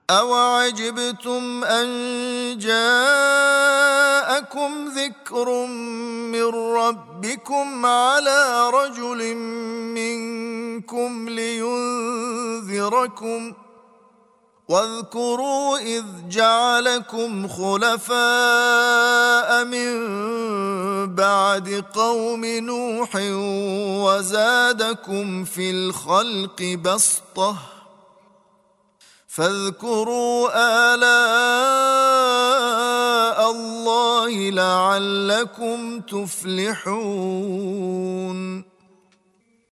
أَوَعَجِبْتُمْ أَنْ جَاءَكُمْ ذِكْرٌ مِّنْ رَبِّكُمْ عَلَى رَجُلٍ مِّنْكُمْ لِيُنْذِرَكُمْ واذكروا إذ جعلكم خلفاء من بعد قوم نوح وزادكم في الخلق بسطة فاذكروا آلاء الله لعلكم تفلحون